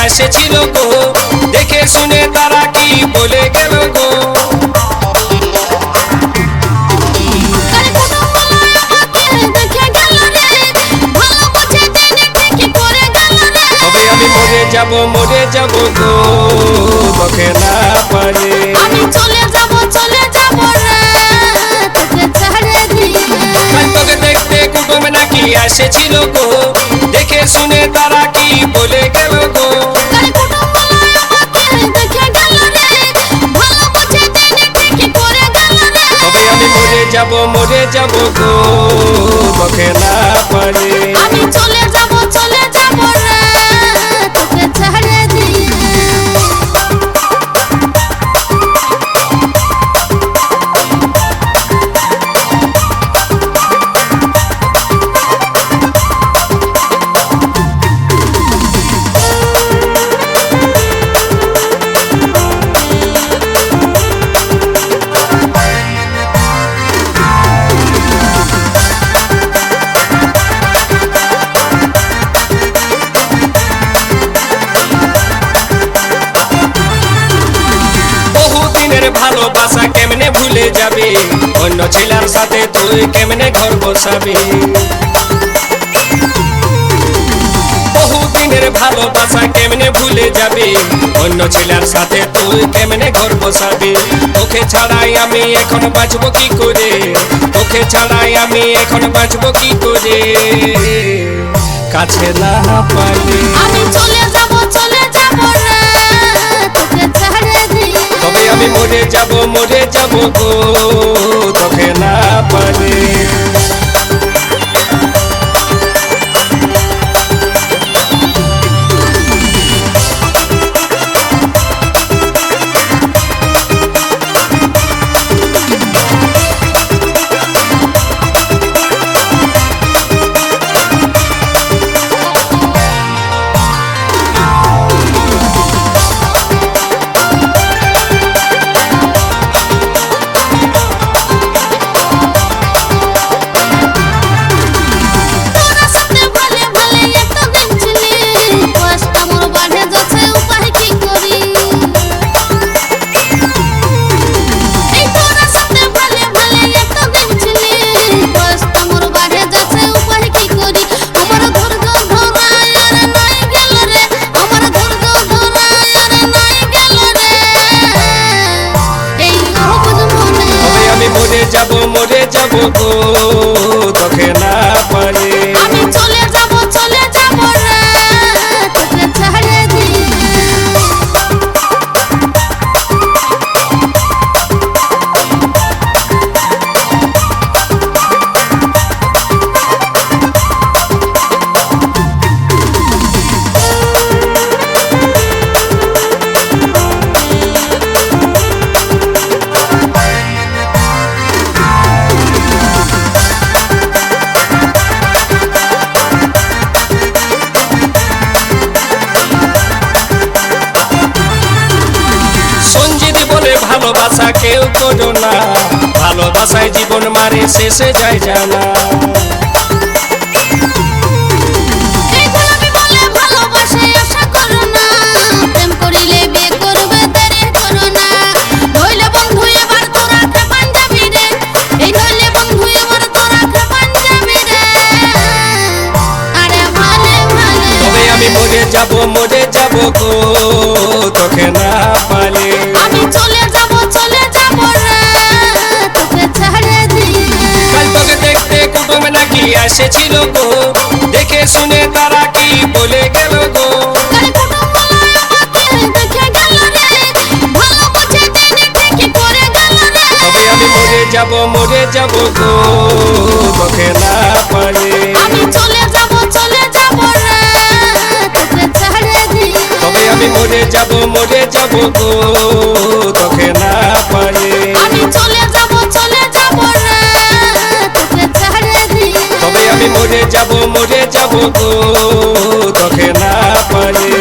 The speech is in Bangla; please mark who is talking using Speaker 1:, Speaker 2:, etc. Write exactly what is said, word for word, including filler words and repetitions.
Speaker 1: এসেছিল গো, দেখে শুনে তারা কি বলে গেল গো। তবে আমি মরে যাব মরে যাব গো, তোকে না পারে
Speaker 2: আমি চলে যাব চলে যাব রে, তোকে ছেড়ে দিয়ে।
Speaker 1: তোকে দেখতে কুটুম নাকি এসেছিল গো, দেখে শুনে তারা কি বলে গেল গো। তবে আমি মরে যাব মরে যাব গো, তোকে না পারে
Speaker 2: আমি চলে যাব চলে যাব রে, তোকে ছেড়ে দিয়ে।
Speaker 1: ভালোবাসা কেমনে ভুলে যাবে, অন্য ছেলের সাথে তুই কেমনে ঘর বসাবি। বহুদিনের ভালোবাসা কেমনে ভুলে যাবে, অন্য ছেলের সাথে তুই কেমনে ঘর বসাবি। তোকে ছাড়াই আমি এখন বাঁচবো কি করে, তোকে ছাড়াই আমি এখন বাঁচবো কি করে, কাছে না পালে
Speaker 2: আমি চলে যাব চলে যাব রে, তোকে ছেড়ে দিয়ে।
Speaker 1: তবে আমি মরে যাব মরে যাব গো, তোকে না পারে যাব মরে যাব গো, তোকে না পারে
Speaker 2: আমি চলে যাব চলে যাব রে, তোকে ছেড়ে দিয়ে।
Speaker 1: ভালোবাসা কেউ করো না, ভালোবাসায় জীবন মারে শেষে যায় জানা। তবে আমি মরে যাব মরে যাব গো, তোকে না পালে
Speaker 2: আমি চলে যাব চলে যাব রে, তোকে ছেড়ে দিয়ে।
Speaker 1: কাল তোকে দেখতে কুটুম নাকি এসেছিল গো, দেখে শুনে তারা কি বলে গেল গো। তবে আমি মরে যাব মরে যাব গো, তোকে না পারে
Speaker 2: আমি চলে যাব চলে যাব রে, তোকে ছেড়ে দিয়ে।
Speaker 1: তবে আমি মরে যাব মরে যাব গো, তোকে না পারে
Speaker 2: আমি চলে যাব চলে যাব রে, তোকে ছেড়ে দিয়ে।
Speaker 1: তবে আমি মরে যাব মরে যাব গো, তোকে না পারে।